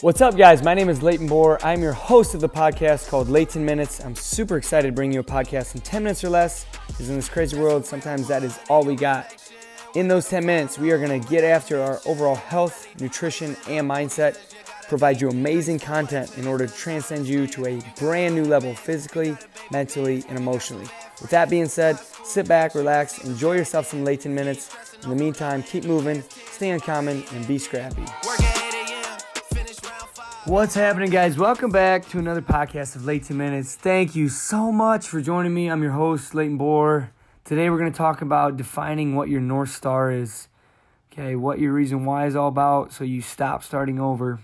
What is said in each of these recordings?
What's up, guys? My name is Leighton Bohr. I'm your host of the podcast called Leighton Minutes. I'm super excited to bring you a podcast in 10 minutes or less, because in this crazy world, sometimes that is all we got. In those 10 minutes, we are going to get after our overall health, nutrition, and mindset, provide you amazing content in order to transcend you to a brand new level physically, mentally, and emotionally. With that being said, sit back, relax, enjoy yourself some Leighton Minutes. In the meantime, keep moving, stay uncommon, and be scrappy. What's happening, guys? Welcome back to another podcast of Leighton Minutes. Thank you so much for joining me. I'm your host, Leighton Bohr. Today we're going to talk about defining what your North Star is. Okay, what your reason why is all about, so you stop starting over.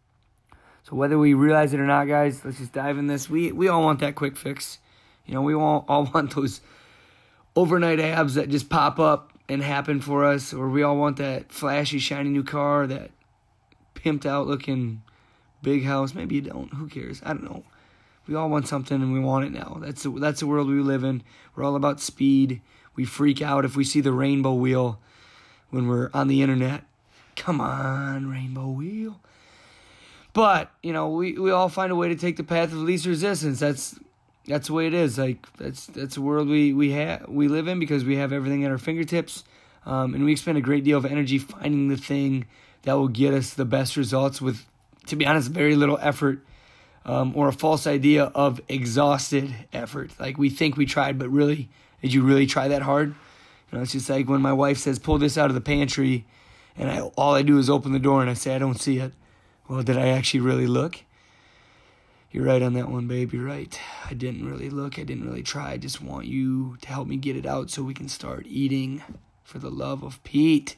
So whether we realize it or not, guys, let's just dive in this. We all want that quick fix. You know, we all want those overnight abs that just pop up and happen for us, or we all want that flashy, shiny new car, that pimped out looking big house. Maybe you don't. Who cares? I don't know. We all want something and we want it now. That's the world we live in. We're all about speed. We freak out if we see the rainbow wheel when we're on the internet. Come on, rainbow wheel. But, you know, we all find a way to take the path of least resistance. That's the way it is. Like that's the world we live in, because we have everything at our fingertips. And we expend a great deal of energy finding the thing that will get us the best results with, to be honest, very little effort, or a false idea of exhausted effort. Like we think we tried, but really, did you really try that hard? You know, it's just like when my wife says, pull this out of the pantry, and all I do is open the door and I say, I don't see it. Well, did I actually really look? You're right on that one, babe. You're right. I didn't really look. I didn't really try. I just want you to help me get it out so we can start eating, for the love of Pete.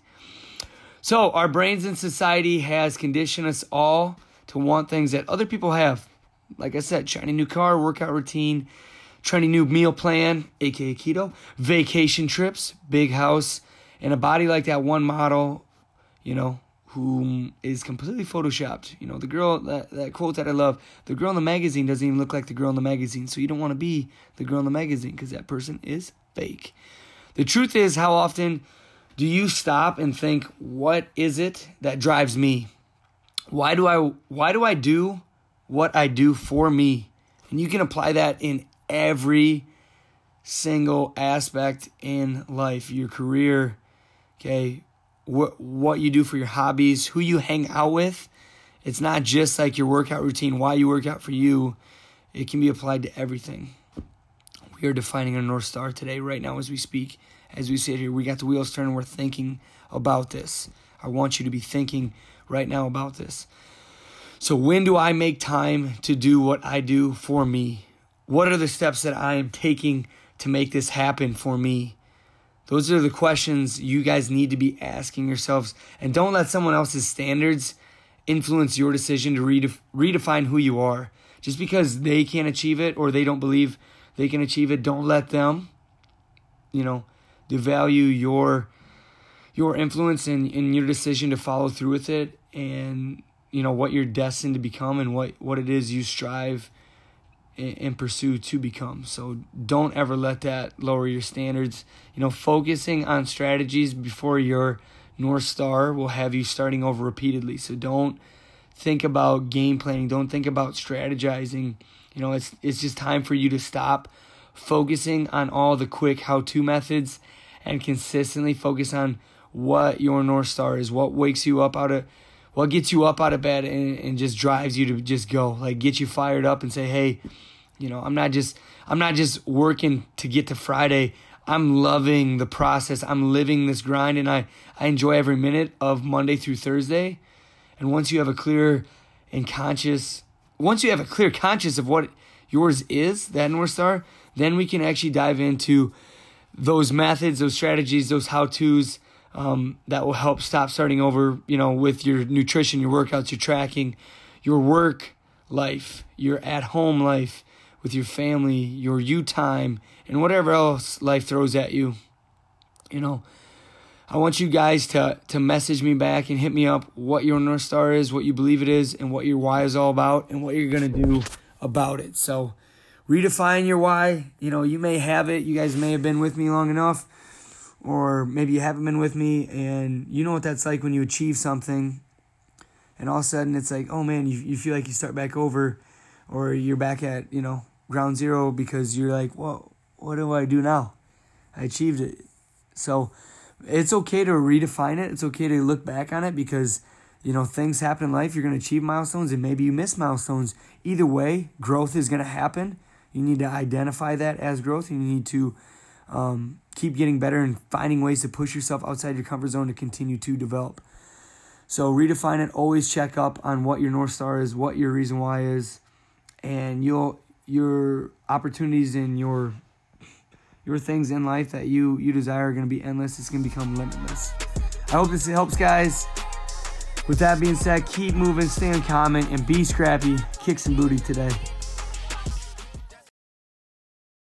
So our brains and society has conditioned us all to want things that other people have. Like I said, shiny new car, workout routine, trendy new meal plan, aka keto, vacation trips, big house, and a body like that one model, you know, who is completely photoshopped. You know, the girl, that quote that I love, the girl in the magazine doesn't even look like the girl in the magazine. So you don't want to be the girl in the magazine, because that person is fake. The truth is, how often do you stop and think, what is it that drives me? Why do I do what I do for me? And you can apply that in every single aspect in life, your career, okay, what you do for your hobbies, who you hang out with. It's not just like your workout routine, why you work out for you. It can be applied to everything. We are defining our North Star today, right now as we speak. As we sit here, we got the wheels turning, we're thinking about this. I want you to be thinking right now about this. So when do I make time to do what I do for me? What are the steps that I am taking to make this happen for me? Those are the questions you guys need to be asking yourselves. And don't let someone else's standards influence your decision to redefine who you are. Just because they can't achieve it, or they don't believe they can achieve it, don't let them, you know, devalue your influence and your decision to follow through with it, and, you know, what you're destined to become, and what it is you strive and pursue to become. So don't ever let that lower your standards. You know, focusing on strategies before your North Star will have you starting over repeatedly. So don't think about game planning. Don't think about strategizing. You know, it's just time for you to stop focusing on all the quick how-to methods and consistently focus on what your North Star is, what wakes you up what gets you up out of bed and just drives you to just go, like get you fired up and say, hey, you know, I'm not just working to get to Friday. I'm loving the process. I'm living this grind, and I enjoy every minute of Monday through Thursday. And once you have a clear conscience of what yours is, that North Star, then we can actually dive into those methods, those strategies, those how-tos that will help stop starting over, you know, with your nutrition, your workouts, your tracking, your work life, your at-home life with your family, your you time, and whatever else life throws at you. You know, I want you guys to message me back and hit me up what your North Star is, what you believe it is, and what your why is all about, and what you're going to do about it. So redefine your why. You know, you may have it. You guys may have been with me long enough, or maybe you haven't been with me, and you know what that's like when you achieve something and all of a sudden it's like, oh man, you feel like you start back over, or you're back at, ground zero, because you're like, well, what do I do now? I achieved it. So it's okay to redefine it. It's okay to look back on it, because things happen in life. You're going to achieve milestones, and maybe you miss milestones. Either way, growth is going to happen. You need to identify that as growth, and you need to keep getting better and finding ways to push yourself outside your comfort zone to continue to develop. So redefine it. Always check up on what your North Star is, what your reason why is, and your opportunities and your things in life that you desire are going to be endless. It's going to become limitless. I hope this helps, guys. With that being said, keep moving, stay uncommon, and be scrappy. Kick some booty today.